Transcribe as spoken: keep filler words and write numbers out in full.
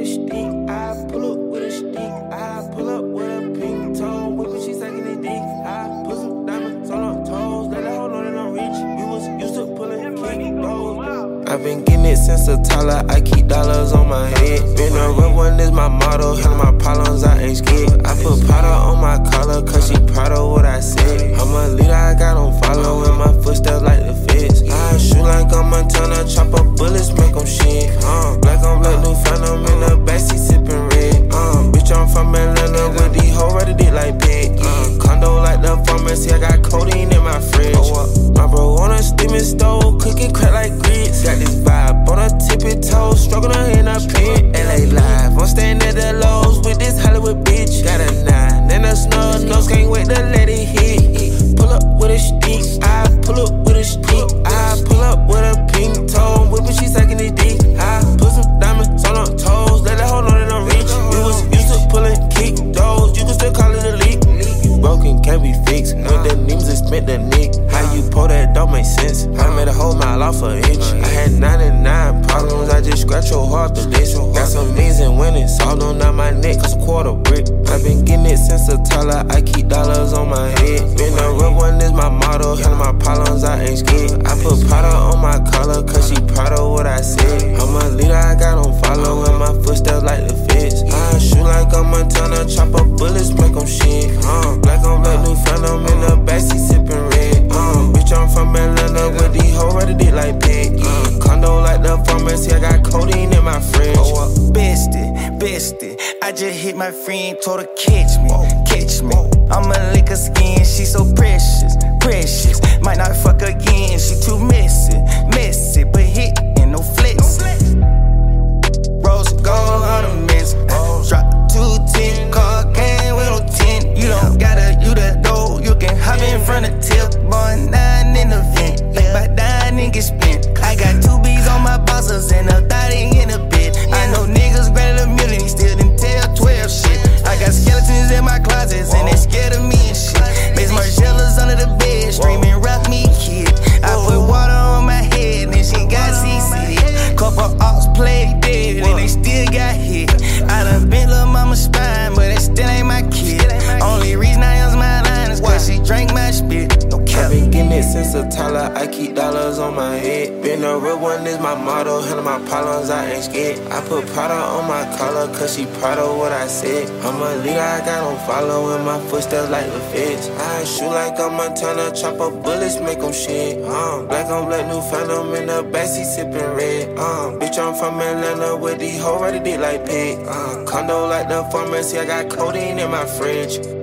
a stick. I pull up with a stick. I pull up with a pink toe. Whippin', she sucking the dick. I put some diamonds on her toes. Let her hold on and I'm rich. You was used to pulling kick those. I've been getting it since a toddler. I keep dollars on my head. Been a real one is my motto. Handle my problems, I ain't scared. I put powder on my collar, cause she proud of what I said. I'm a leader, I got on follow in my footsteps like the feds. I shoot like I'm Montana, chop up bullets, make them shit. Uh, black on black, new phantom in the backseat sipping red. Uh, bitch, I'm from Atlanta with these hoes ready dick like pig. Uh, condo like the pharmacy, I got codeine in my fridge. My bro on a steaming stove, cooking crack like grits. Got this vibe on a tippy toe, struggling in a pit. L A live, I'm staying at the Lowe's with this Hollywood bitch. Got a nine and a snub nose, can't wait to let it hit. Pull up with a stick, I pull up with a stick. I pull up with a pink toe, whippin', she sucking the dick. I put some diamonds on her toes, let her hold on and I'm rich. You was used to pulling kick those, you can still call it a leak. Broken can't be fixed, with the names and spent the nick. How you pull that don't make sense. I made a whole mile off an inch. I had ninety-nine problems, I just scratch your heart the list. Got some means and winning, salt on down my neck, cause a quarter brick. I've been getting it since a toddler, I keep dollars on my head. Been a real one is my motto, handle my problems, I ain't scared. I put powder on my collar, cause she proud of what I said. I'm a leader, I got on follow in my footsteps like the feds. I shoot like I'm Montana, chop up bullets, make them shit. Uh, black on black, new phantom in the backseat sipping red. Uh, bitch, I'm from Atlanta with these hoes ready dick like pig. Uh, condo like the pharmacy, I got codeine in my fridge. Bestie, bestie, I just hit my friend, told her catch me, catch me. I'ma lick her skin, she so precious, precious. Might not fuck again, she too messy, messy. But hit and no flex. Rose gold ornaments, drop two ten, car came with no ten. You don't gotta, you the dough, you can hop in front of tip. Boy, nine in the vent, like by nine and get spent. I got two B's on my bosses and a thotty in the bed. I know niggas granted a million, he still didn't tell twelve shit. I got skeletons in my closets and they scared of me and shit. Miss Margellas under the bed, streaming rock me kid. I put water on my head and she got C C. Couple ops played dead and they still got hit. I done bent lil' mama's spine, but it still ain't my kid. Only reason I use my line is cause she drank my spit. No cap. I've been getting it since a toddler, I keep dollars on my head. Been a real one is my motto, handle my problems, I ain't scared. I put powder on my collar, cause she proud of what I said. I'm a leader, I got on follow in my footsteps like the feds. I shoot like I'm Montana, chop up bullets, make them shit. Uh, black on black, new phantom in the backseat sipping red. Uh, bitch, I'm from Atlanta with these hoes ready dick like pig. Uh, condo like the pharmacy, I got codeine in my fridge.